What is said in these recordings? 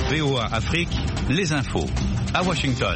VOA Afrique, les infos. À Washington.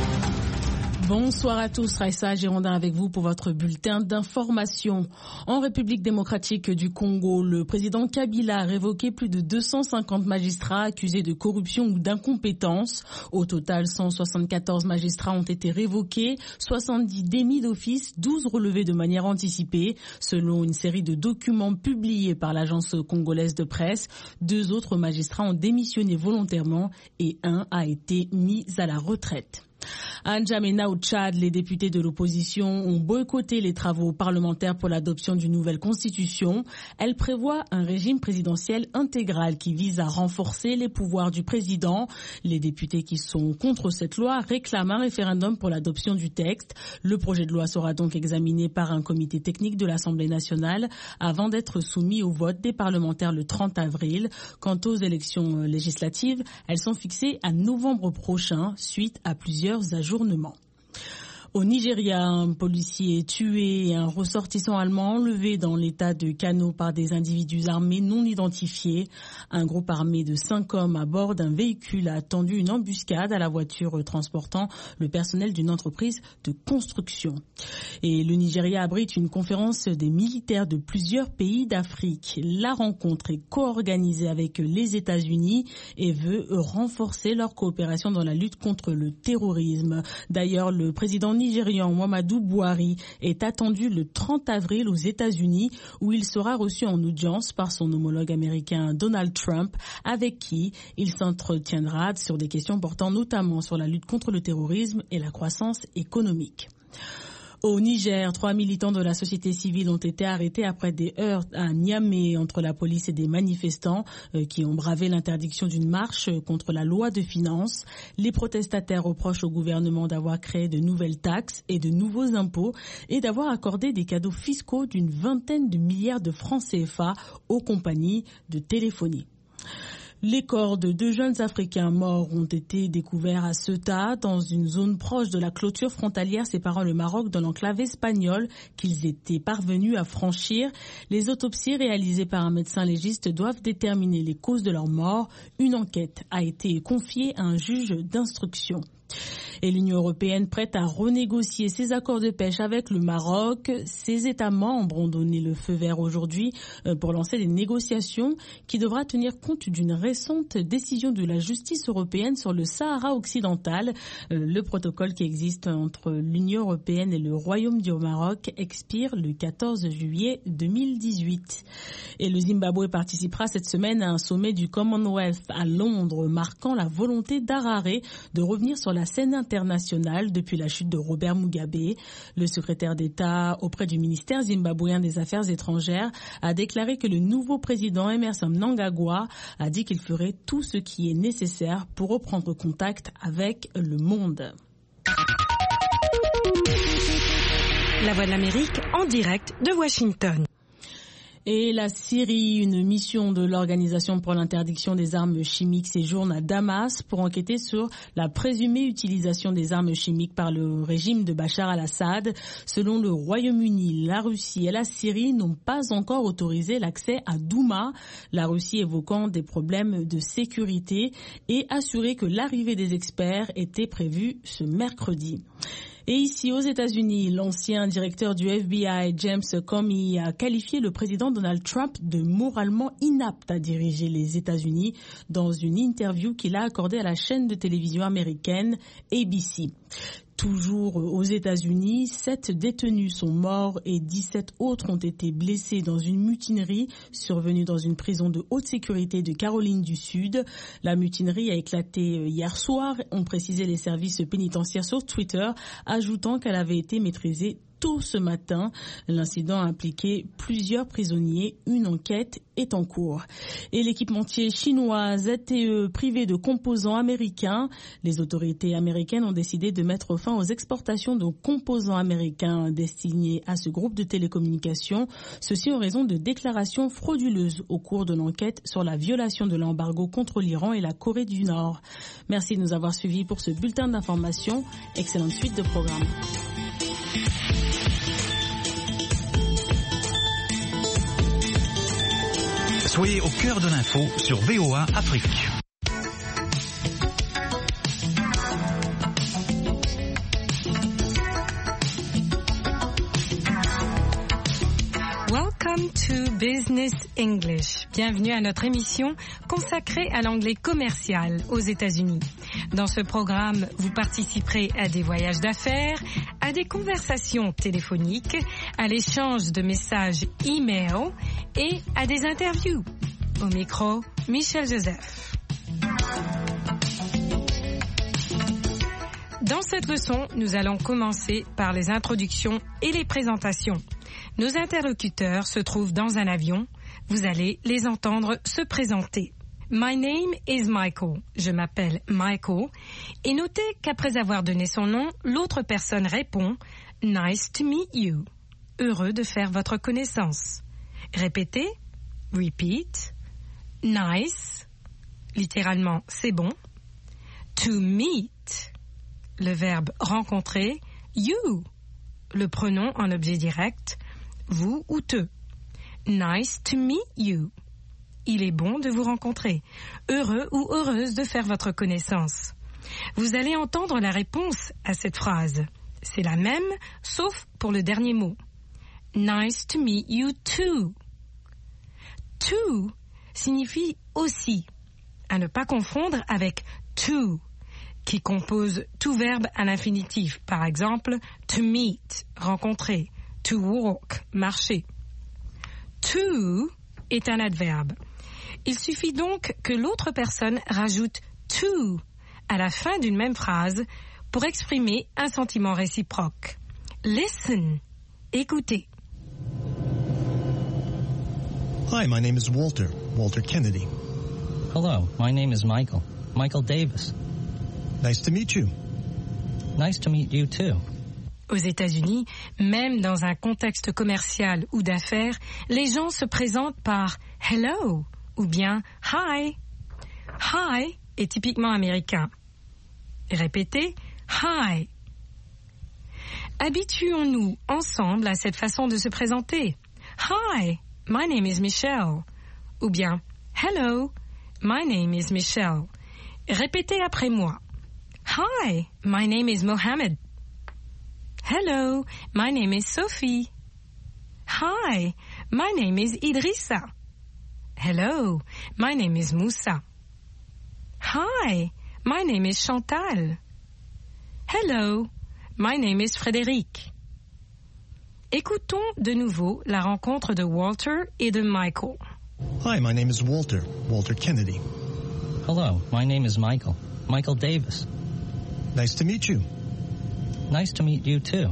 Bonsoir à tous, Raissa Girondin avec vous pour votre bulletin d'information. En République démocratique du Congo, le président Kabila a révoqué plus de 250 magistrats accusés de corruption ou d'incompétence. Au total, 174 magistrats ont été révoqués, 70 démis d'office, 12 relevés de manière anticipée. Selon une série de documents publiés par l'agence congolaise de presse, 2 autres magistrats ont démissionné volontairement et 1 a été mis à la retraite. À N'Djamena au Tchad, les députés de l'opposition ont boycotté les travaux parlementaires pour l'adoption d'une nouvelle constitution. Elle prévoit un régime présidentiel intégral qui vise à renforcer les pouvoirs du président. Les députés qui sont contre cette loi réclament un référendum pour l'adoption du texte. Le projet de loi sera donc examiné par un comité technique de l'Assemblée nationale avant d'être soumis au vote des parlementaires le 30 avril. Quant aux élections législatives, elles sont fixées à novembre prochain suite à plusieurs ajournements. Au Nigeria, un policier est tué et un ressortissant allemand enlevé dans l'état de Kano par des individus armés non identifiés. Un groupe armé de 5 hommes à bord d'un véhicule a tendu une embuscade à la voiture transportant le personnel d'une entreprise de construction. Et le Nigeria abrite une conférence des militaires de plusieurs pays d'Afrique. La rencontre est co-organisée avec les États-Unis et veut renforcer leur coopération dans la lutte contre le terrorisme. D'ailleurs, le président nigérian Muhammadu Buhari est attendu le 30 avril aux États-Unis où il sera reçu en audience par son homologue américain Donald Trump avec qui il s'entretiendra sur des questions portant notamment sur la lutte contre le terrorisme et la croissance économique. Au Niger, 3 militants de la société civile ont été arrêtés après des heurts à Niamey entre la police et des manifestants qui ont bravé l'interdiction d'une marche contre la loi de finances. Les protestataires reprochent au gouvernement d'avoir créé de nouvelles taxes et de nouveaux impôts et d'avoir accordé des cadeaux fiscaux d'une vingtaine de milliards de francs CFA aux compagnies de téléphonie. Les corps de 2 jeunes Africains morts ont été découverts à Ceuta, dans une zone proche de la clôture frontalière séparant le Maroc de l'enclave espagnole qu'ils étaient parvenus à franchir. Les autopsies réalisées par un médecin légiste doivent déterminer les causes de leur mort. Une enquête a été confiée à un juge d'instruction. Et l'Union européenne prête à renégocier ses accords de pêche avec le Maroc. Ses États membres ont donné le feu vert aujourd'hui pour lancer des négociations qui devra tenir compte d'une récente décision de la justice européenne sur le Sahara occidental. Le protocole qui existe entre l'Union européenne et le Royaume du Maroc expire le 14 juillet 2018. Et le Zimbabwe participera cette semaine à un sommet du Commonwealth à Londres, marquant la volonté d'Harare de revenir sur la scène internationale depuis la chute de Robert Mugabe. Le secrétaire d'État auprès du ministère zimbabwéen des Affaires étrangères a déclaré que le nouveau président Emmerson Mnangagwa a dit qu'il ferait tout ce qui est nécessaire pour reprendre contact avec le monde. La Voix de l'Amérique en direct de Washington. Et la Syrie, une mission de l'Organisation pour l'interdiction des armes chimiques séjourne à Damas pour enquêter sur la présumée utilisation des armes chimiques par le régime de Bachar al-Assad. Selon le Royaume-Uni, la Russie et la Syrie n'ont pas encore autorisé l'accès à Douma, la Russie évoquant des problèmes de sécurité et assuré que l'arrivée des experts était prévue ce mercredi. Et ici, aux États-Unis, l'ancien directeur du FBI, James Comey, a qualifié le président Donald Trump de moralement inapte à diriger les États-Unis dans une interview qu'il a accordée à la chaîne de télévision américaine ABC. Toujours aux États-Unis, 7 détenus sont morts et 17 autres ont été blessés dans une mutinerie survenue dans une prison de haute sécurité de Caroline du Sud. La mutinerie a éclaté hier soir, ont précisé les services pénitentiaires sur Twitter, ajoutant qu'elle avait été maîtrisée tôt ce matin. L'incident a impliqué plusieurs prisonniers. Une enquête est en cours. Et l'équipementier chinois ZTE privé de composants américains. Les autorités américaines ont décidé de mettre fin aux exportations de composants américains destinés à ce groupe de télécommunications. Ceci en raison de déclarations frauduleuses au cours de l'enquête sur la violation de l'embargo contre l'Iran et la Corée du Nord. Merci de nous avoir suivis pour ce bulletin d'information. Excellente suite de programme. Soyez au cœur de l'info sur VOA Afrique. English. Bienvenue à notre émission consacrée à l'anglais commercial aux États-Unis. Dans ce programme, vous participerez à des voyages d'affaires, à des conversations téléphoniques, à l'échange de messages e-mail et à des interviews. Au micro, Michel Joseph. Dans cette leçon, nous allons commencer par les introductions et les présentations. Nos interlocuteurs se trouvent dans un avion. Vous allez les entendre se présenter. My name is Michael. Je m'appelle Michael. Et notez qu'après avoir donné son nom, l'autre personne répond « Nice to meet you ». Heureux de faire votre connaissance. Répétez. Repeat. Nice. Littéralement, c'est bon. To meet. Le verbe rencontrer. You. Le pronom en objet direct. Vous ou te. Nice to meet you. Il est bon de vous rencontrer. Heureux ou heureuse de faire votre connaissance. Vous allez entendre la réponse à cette phrase. C'est la même, sauf pour le dernier mot. Nice to meet you too. To signifie aussi. À ne pas confondre avec to, qui compose tout verbe à l'infinitif. Par exemple, to meet, rencontrer. To walk, marcher. To est un adverbe. Il suffit donc que l'autre personne rajoute to à la fin d'une même phrase pour exprimer un sentiment réciproque. Listen, écoutez. Hi, my name is Walter Kennedy. Hello, my name is Michael Davis. Nice to meet you. Nice to meet you too. Aux États-Unis, même dans un contexte commercial ou d'affaires, les gens se présentent par « hello » ou bien « hi ». « Hi » est typiquement américain. Répétez « hi ». Habituons-nous ensemble à cette façon de se présenter. « Hi, my name is Michelle » ou bien « hello, my name is Michelle ». Répétez après moi. « Hi, my name is Mohammed ». Hello, my name is Sophie. Hi, my name is Idrissa. Hello, my name is Moussa. Hi, my name is Chantal. Hello, my name is Frédéric. Écoutons de nouveau la rencontre de Walter et de Michael. Hi, my name is Walter Kennedy. Hello, my name is Michael Davis. Nice to meet you. Nice to meet you too.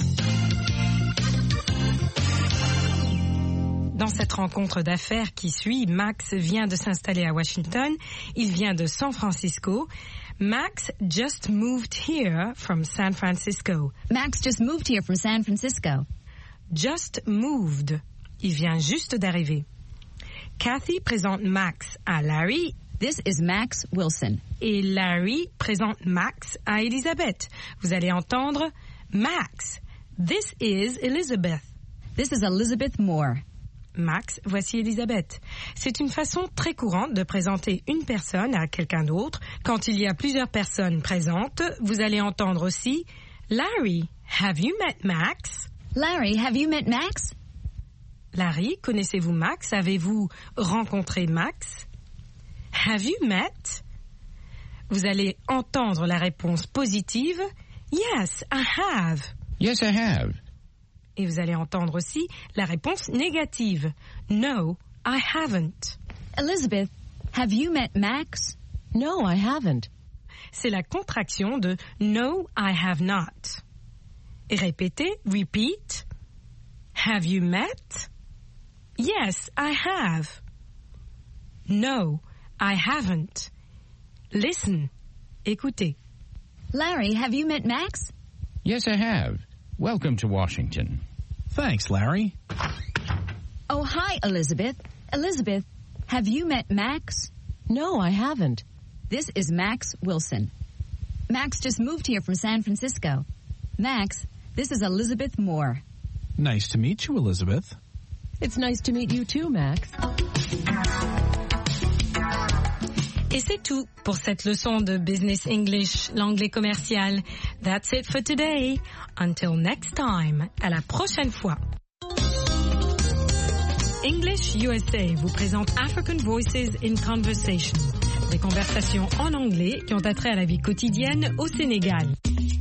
Dans cette rencontre d'affaires qui suit, Max vient de s'installer à Washington. Il vient de San Francisco. Max just moved here from San Francisco. Max just moved here from San Francisco. Just moved. Il vient juste d'arriver. Kathy présente Max à Larry. This is Max Wilson. Et Larry présente Max à Elizabeth. Vous allez entendre Max. This is Elizabeth. This is Elizabeth Moore. Max, voici Elizabeth. C'est une façon très courante de présenter une personne à quelqu'un d'autre. Quand il y a plusieurs personnes présentes, vous allez entendre aussi Larry, have you met Max? Larry, have you met Max? Larry, connaissez-vous Max? Avez-vous rencontré Max? Have you met? Vous allez entendre la réponse positive. Yes, I have. Yes, I have. Et vous allez entendre aussi la réponse négative. No, I haven't. Elizabeth, have you met Max? No, I haven't. C'est la contraction de No, I have not. Et répétez, repeat. Have you met? Yes, I have. No, I haven't. Listen. Écoutez. Larry, have you met Max? Yes, I have. Welcome to Washington. Thanks, Larry. Oh, hi, Elizabeth. Elizabeth, have you met Max? No, I haven't. This is Max Wilson. Max just moved here from San Francisco. Max, this is Elizabeth Moore. Nice to meet you, Elizabeth. It's nice to meet you too, Max. Et c'est tout pour cette leçon de Business English, l'anglais commercial. That's it for today. Until next time. À la prochaine fois. English USA vous présente African Voices in Conversation, des conversations en anglais qui ont attrait à la vie quotidienne au Sénégal.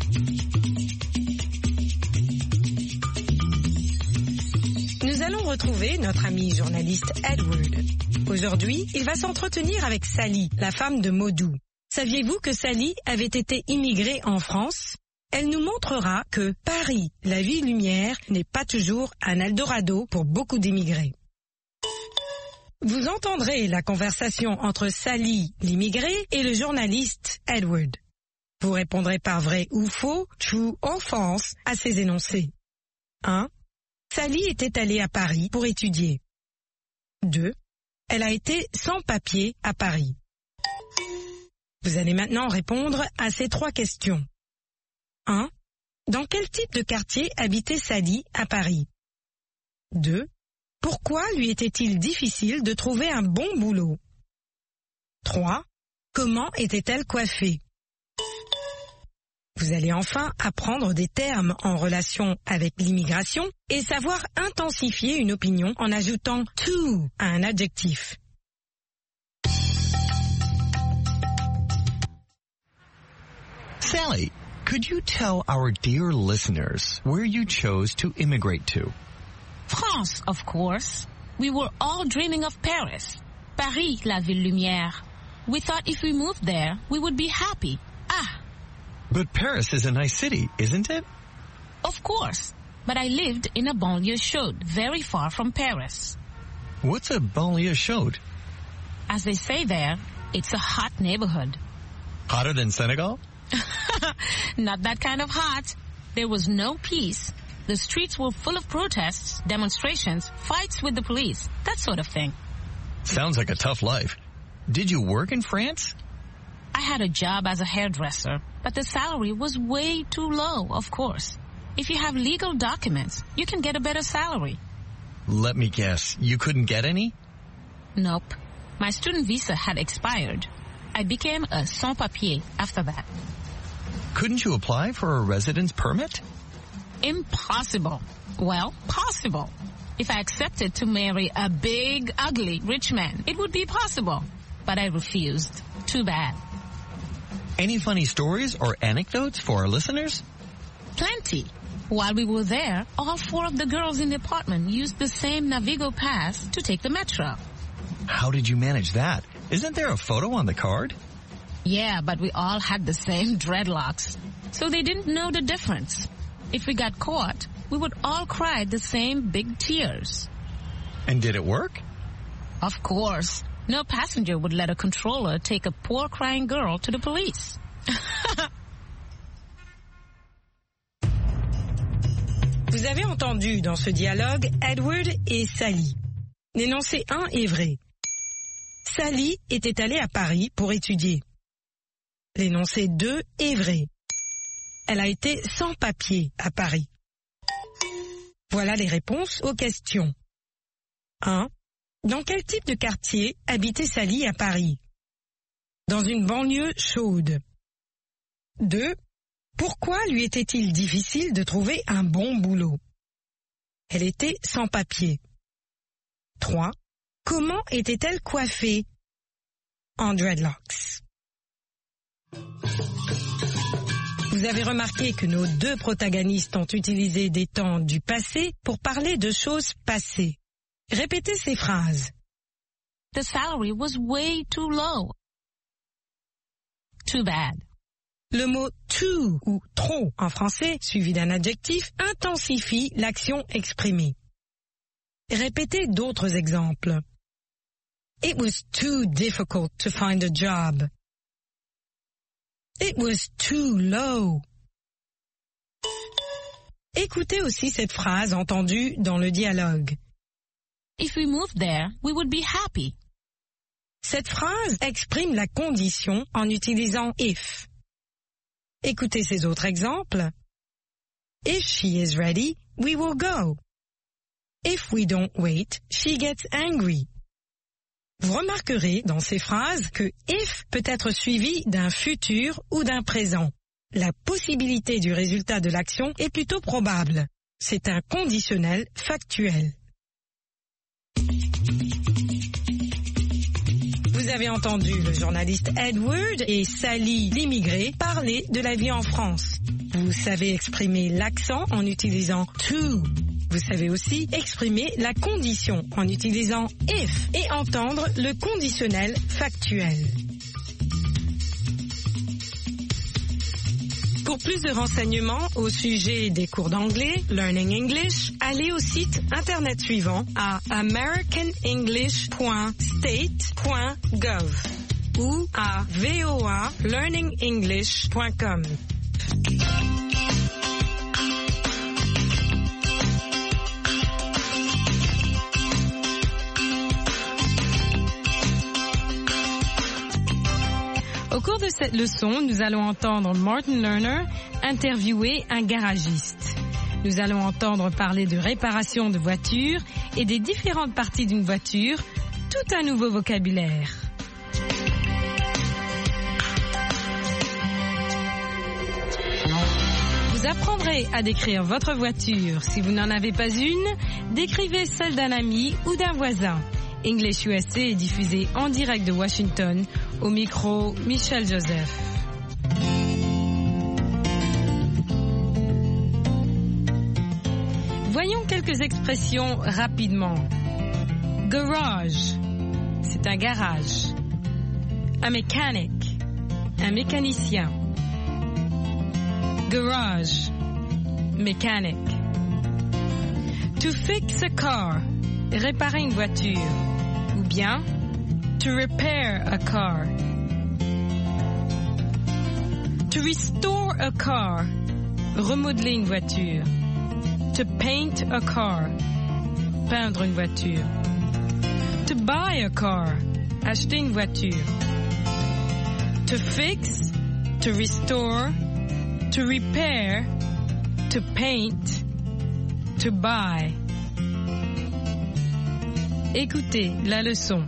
Nous allons retrouver notre ami journaliste Edward. Aujourd'hui, il va s'entretenir avec Sally, la femme de Modou. Saviez-vous que Sally avait été immigrée en France ? Elle nous montrera que Paris, la ville lumière, n'est pas toujours un Eldorado pour beaucoup d'immigrés. Vous entendrez la conversation entre Sally, l'immigrée, et le journaliste Edward. Vous répondrez par vrai ou faux, true or false, à ces énoncés. 1. Sally était allée à Paris pour étudier. 2. Elle a été sans papier à Paris. Vous allez maintenant répondre à ces 3 questions. 1. Dans quel type de quartier habitait Sally à Paris ? 2. Pourquoi lui était-il difficile de trouver un bon boulot ? 3. Comment était-elle coiffée ? Vous allez enfin apprendre des termes en relation avec l'immigration et savoir intensifier une opinion en ajoutant to à un adjectif. Sally, could you tell our dear listeners where you chose to immigrate to? France, of course. We were all dreaming of Paris. Paris, la ville lumière. We thought if we moved there, we would be happy. But Paris is a nice city, isn't it? Of course. But I lived in a banlieue chaude, very far from Paris. What's a banlieue chaude? As they say there, it's a hot neighborhood. Hotter than Senegal? Not that kind of hot. There was no peace. The streets were full of protests, demonstrations, fights with the police, that sort of thing. Sounds like a tough life. Did you work in France? I had a job as a hairdresser, but the salary was way too low, of course. If you have legal documents, you can get a better salary. Let me guess, you couldn't get any? Nope. My student visa had expired. I became a sans-papier after that. Couldn't you apply for a residence permit? Impossible. Well, possible. If I accepted to marry a big, ugly, rich man, it would be possible. But I refused. Too bad. Any funny stories or anecdotes for our listeners? Plenty. While we were there, all 4 of the girls in the apartment used the same Navigo pass to take the metro. How did you manage that? Isn't there a photo on the card? Yeah, but we all had the same dreadlocks. So they didn't know the difference. If we got caught, we would all cry the same big tears. And did it work? Of course. No passenger would let a controller take a poor crying girl to the police. Vous avez entendu dans ce dialogue Edward et Sally. L'énoncé 1 est vrai. Sally était allée à Paris pour étudier. L'énoncé 2 est vrai. Elle a été sans papier à Paris. Voilà les réponses aux questions. 1. Dans quel type de quartier habitait Sally à Paris ? Dans une banlieue chaude. 2. Pourquoi lui était-il difficile de trouver un bon boulot ? Elle était sans papier. 3. Comment était-elle coiffée ? En dreadlocks. Vous avez remarqué que nos 2 protagonistes ont utilisé des temps du passé pour parler de choses passées. Répétez ces phrases. The salary was way too low. Too bad. Le mot too ou trop en français, suivi d'un adjectif, intensifie l'action exprimée. Répétez d'autres exemples. It was too difficult to find a job. It was too low. Écoutez aussi cette phrase entendue dans le dialogue. If we moved there, we would be happy. Cette phrase exprime la condition en utilisant if. Écoutez ces autres exemples. If she is ready, we will go. If we don't wait, she gets angry. Vous remarquerez dans ces phrases que if peut être suivi d'un futur ou d'un présent. La possibilité du résultat de l'action est plutôt probable. C'est un conditionnel factuel. avez entendu le journaliste Edward et Sally, l'immigré, parler de la vie en France. Vous savez exprimer l'accent en utilisant to. Vous savez aussi exprimer la condition en utilisant if et entendre le conditionnel factuel. Pour plus de renseignements au sujet des cours d'anglais, Learning English, allez au site internet suivant à americanenglish.state.gov ou à voalearningenglish.com. Au cours de cette leçon, nous allons entendre Martin Lerner interviewer un garagiste. Nous allons entendre parler de réparation de voitures et des différentes parties d'une voiture, tout un nouveau vocabulaire. Vous apprendrez à décrire votre voiture. Si vous n'en avez pas une, décrivez celle d'un ami ou d'un voisin. English USA est diffusé en direct de Washington. Au micro, Michel Joseph. Voyons quelques expressions rapidement. Garage, c'est un garage. A mechanic, un mécanicien. Garage, mechanic. To fix a car, réparer une voiture. Ou bien, to repair a car. To restore a car, remodeler une voiture. To paint a car, peindre une voiture. To buy a car, acheter une voiture. To fix, to restore, to repair, to paint, to buy. Écoutez la leçon.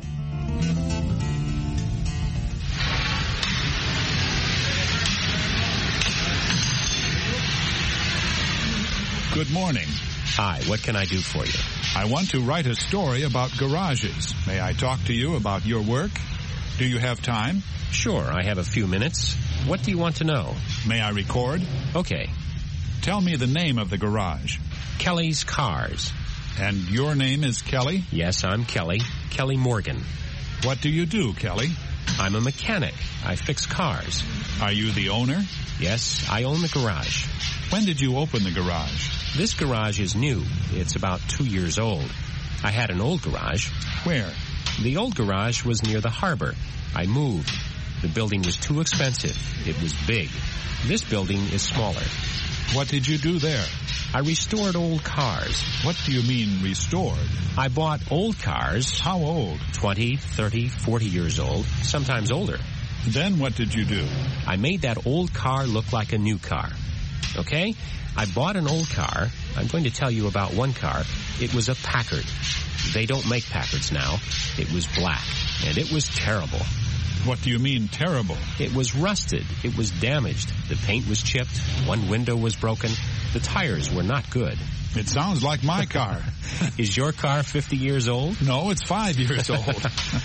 Good morning. Hi, what can I do for you? I want to write a story about garages. May I talk to you about your work? Do you have time? Sure, I have a few minutes. What do you want to know? May I record? Okay. Tell me the name of the garage. Kelly's Cars. And your name is Kelly? Yes, I'm Kelly. Kelly Morgan. What do you do, Kelly? I'm a mechanic. I fix cars. Are you the owner? Yes, I own the garage. When did you open the garage? This garage is new. It's about 2 years old. I had an old garage. Where? The old garage was near the harbor. I moved. The building was too expensive. It was big. This building is smaller. What did you do there? I restored old cars. What do you mean, restored? I bought old cars. How old? 20, 30, 40 years old, sometimes older. Then what did you do? I made that old car look like a new car. Okay? I bought an old car. I'm going to tell you about one car. It was a Packard. They don't make Packards now. It was black, and it was terrible. What do you mean, terrible? It was rusted. It was damaged. The paint was chipped. One window was broken. The tires were not good. It sounds like my car. Is your car 50 years old? No, it's 5 years old.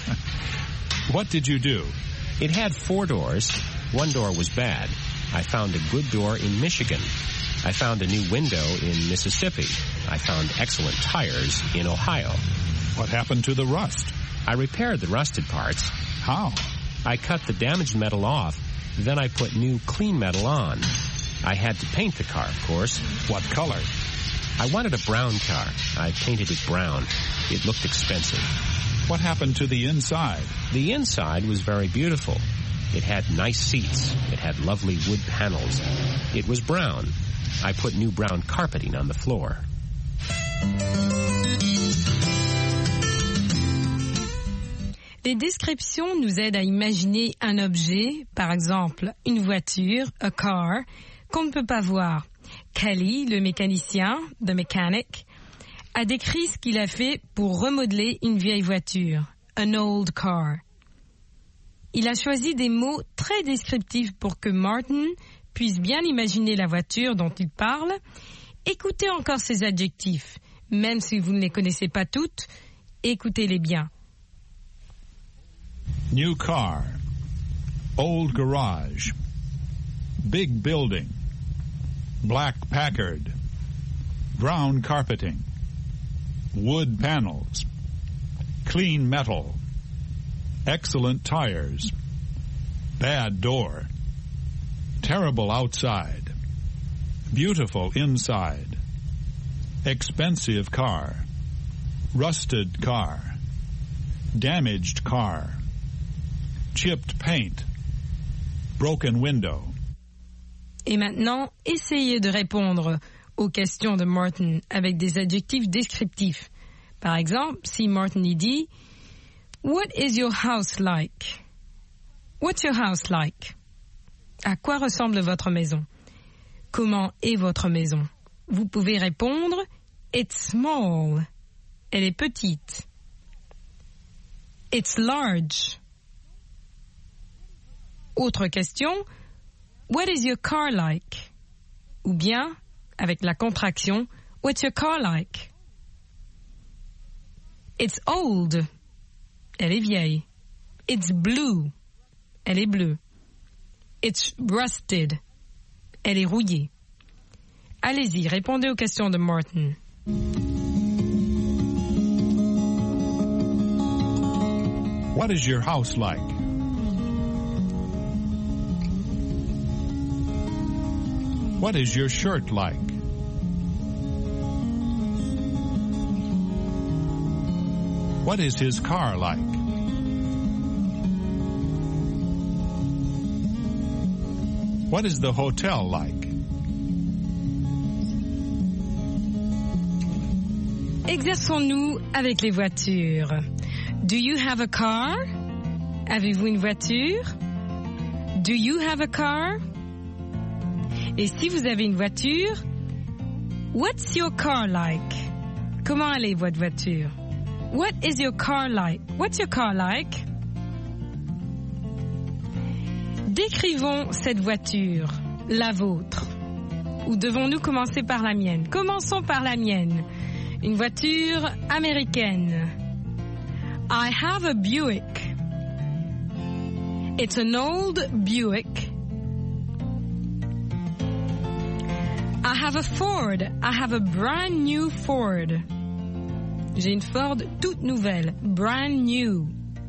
What did you do? It had 4 doors. One door was bad. I found a good door in Michigan. I found a new window in Mississippi. I found excellent tires in Ohio. What happened to the rust? I repaired the rusted parts. How? I cut the damaged metal off. Then I put new clean metal on. I had to paint the car, of course. What color? I wanted a brown car. I painted it brown. It looked expensive. What happened to the inside? The inside was very beautiful. It had nice seats. It had lovely wood panels. It was brown. I put new brown carpeting on the floor. Les descriptions nous aident à imaginer un objet, par exemple une voiture, a car, qu'on ne peut pas voir. Kelly, le mécanicien, the mechanic, a décrit ce qu'il a fait pour remodeler une vieille voiture, an old car. Il a choisi des mots très descriptifs pour que Martin puisse bien imaginer la voiture dont il parle. Écoutez encore ces adjectifs, même si vous ne les connaissez pas toutes, écoutez-les bien. new car, old garage, big building, black Packard, brown carpeting, wood panels, clean metal, excellent tires, bad door, terrible outside, beautiful inside, expensive car, rusted car, damaged car, chipped paint, broken window. Et maintenant, essayez de répondre aux questions de Martin avec des adjectifs descriptifs. Par exemple, si Martin y dit « What is your house like? » What's your house like? À quoi ressemble votre maison? Comment est votre maison? Vous pouvez répondre « It's small ». Elle est petite. « It's large ». Autre question « What is your car like? » Ou bien, avec la contraction « What's your car like? » It's old. Elle est vieille. It's blue. Elle est bleue. It's rusted. Elle est rouillée. Allez-y, répondez aux questions de Martin. What is your house like? What is your shirt like? What is his car like? What is the hotel like? Exerçons-nous avec les voitures. Do you have a car? Avez-vous une voiture? Do you have a car? Et si vous avez une voiture, what's your car like? Comment allait votre voiture? What is your car like? What's your car like? Décrivons cette voiture, la vôtre. Ou devons-nous commencer par la mienne? Commençons par la mienne. Une voiture américaine. I have a Buick. It's an old Buick. I have a Ford. I have a brand new Ford. J'ai une Ford toute nouvelle, brand new.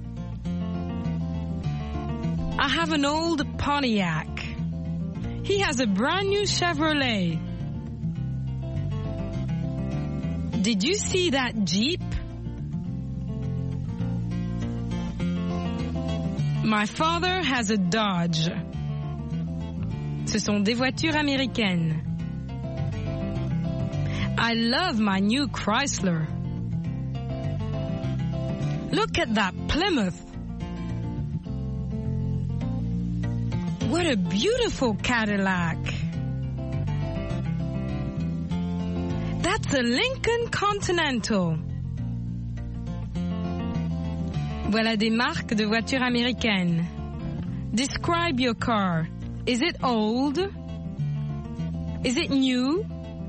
I have an old Pontiac. He has a brand new Chevrolet. Did you see that Jeep? My father has a Dodge. Ce sont des voitures américaines. I love my new Chrysler. Look at that Plymouth. What a beautiful Cadillac. That's a Lincoln Continental. Voilà des marques de voitures américaines. Describe your car. Is it old? Is it new?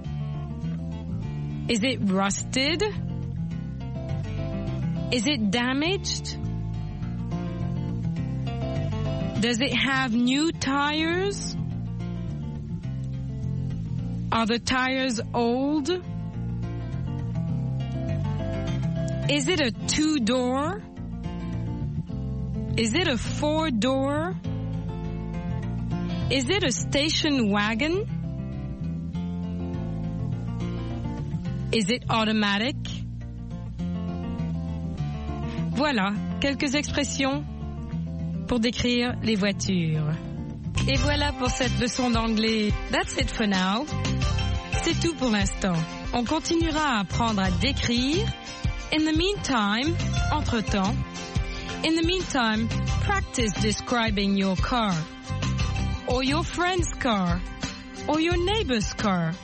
Is it rusted? Is it damaged? Does it have new tires? Are the tires old? Is it a 2-door? Is it a 4-door? Is it a station wagon? Is it automatic? Voilà, quelques expressions pour décrire les voitures. Et voilà pour cette leçon d'anglais. That's it for now. C'est tout pour l'instant. On continuera à apprendre à décrire. In the meantime, entre-temps, in the meantime, practice describing your car, or your friend's car, or your neighbor's car.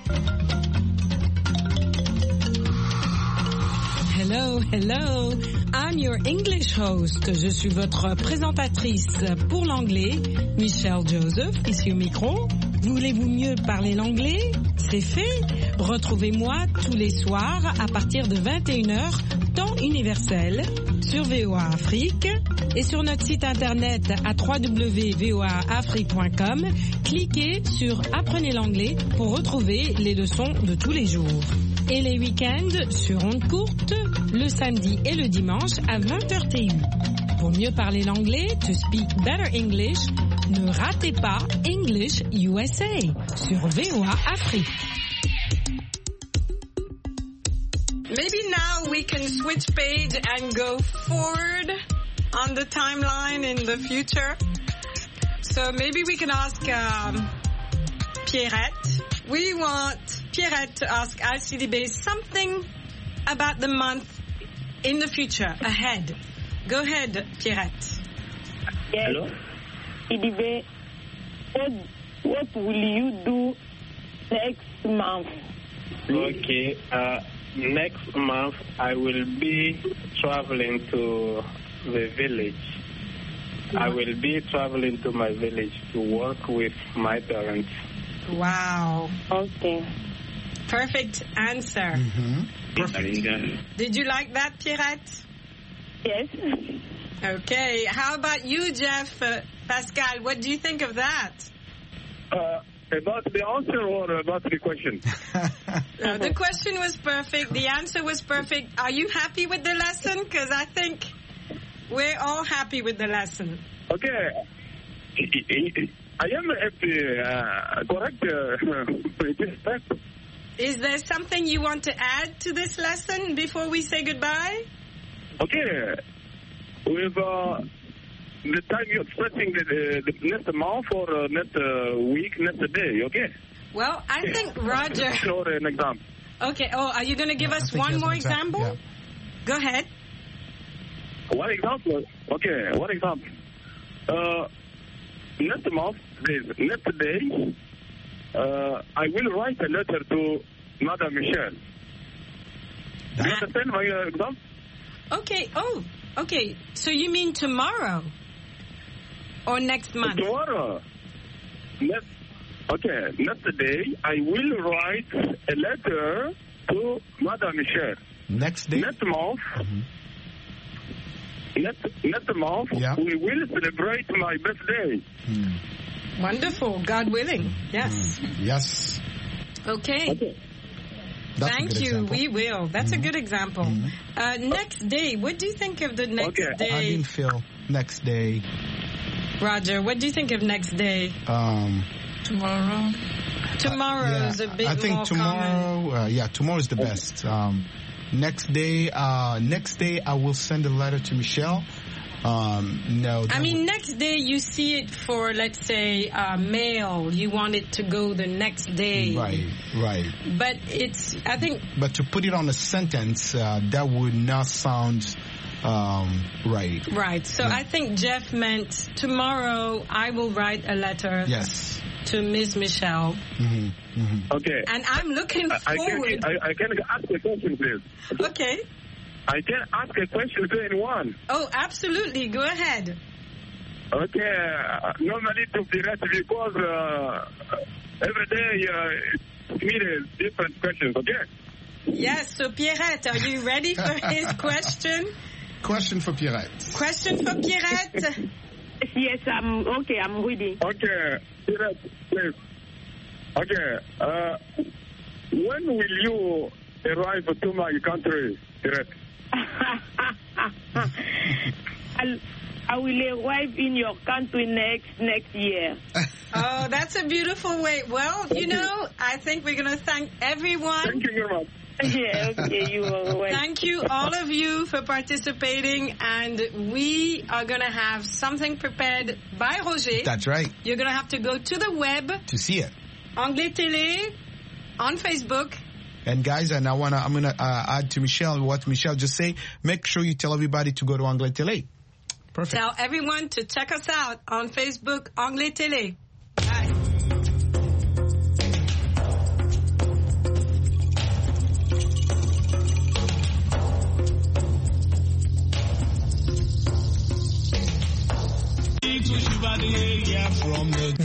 Hello, hello. I'm your English host. Je suis votre présentatrice pour l'anglais, Michelle Joseph, ici au micro. Voulez-vous mieux parler l'anglais? C'est fait. Retrouvez-moi tous les soirs à partir de 21h, temps universel, sur VOA Afrique Et sur notre site internet à www.voaafrique.com, cliquez sur Apprenez l'anglais pour retrouver les leçons de tous les jours. Et les week-ends sur ondes courtes, le samedi et le dimanche à 20h TU. Pour mieux parler l'anglais, to speak better English, ne ratez pas English USA sur VOA Afrique. Maybe now we can switch page and go forward on the timeline in the future. So maybe we can ask Pierrette. We want Pierrette to ask Alcidibe something about the month in the future, ahead. Go ahead, Pierrette. Yes. Hello? Alcidibe, what will you do next month? Okay. Next month, I will be traveling to the village. I will be traveling to my village to work with my parents. Wow. Okay. Perfect answer. Mm-hmm. Perfect. Did you like that, Pierrette? Yes. Okay. How about you, Jeff? Pascal, what do you think of that? About the answer or about the question? The question was perfect. The answer was perfect. Are you happy with the lesson? Because I think we're all happy with the lesson. Okay. I am happy. Correct. Is there something you want to add to this lesson before we say goodbye? Okay. With the time you're expecting the next month or next week, next day, okay? Well, I think Roger... Or an example. Okay. Oh, are you going to give us one more example? Yeah. Go ahead. One example? Okay, one example. Next month, next day, I will write a letter to Madame Michelle. Do you understand my example? Okay. Oh, okay. So you mean tomorrow? Or next month? Tomorrow. Next day, I will write a letter to Madame Michelle. Next day? Next month. Mm-hmm. Next month, we will celebrate my birthday. Wonderful. God willing. Yes. Yes. Okay. Thank you. Example. We will. That's a good example. Next day. What do you think of the next day? I didn't feel next day. Roger, what do you think of next day? Tomorrow. Tomorrow is a bit more I think tomorrow, tomorrow is the best. Next day, I will send a letter to Michelle. Next day you see it for, let's say, mail. You want it to go the next day. Right. But But to put it on a sentence, that would not sound right. Right. So I think Jeff meant tomorrow I will write a letter. Yes. To Miss Michelle. Mm-hmm. Mm-hmm. Okay. And I'm looking forward. I can ask a question, please. Okay. I can ask a question to anyone. Oh, absolutely. Go ahead. Okay. Normally to Pierrette, because every day it's me different questions, okay? Yes, so Pierrette, are you ready for his question? Question for Pierrette. Question for Pierrette? Yes, I'm ready. Okay, Pierrette, please. Okay, when will you arrive to my country, Pierrette? I will arrive in your country next year. Oh, that's a beautiful way. Well, I think we're going to thank everyone. Thank you very much. Yeah, okay, you are welcome. Thank you, all of you, for participating, and we are going to have something prepared by Roger. That's right. You're going to have to go to the web. To see it. Anglais Télé, on Facebook. And guys, I'm going to add to Michelle what Michelle just said. Make sure you tell everybody to go to Anglais Télé. Perfect. Tell everyone to check us out on Facebook, Anglais Télé. Bye. From the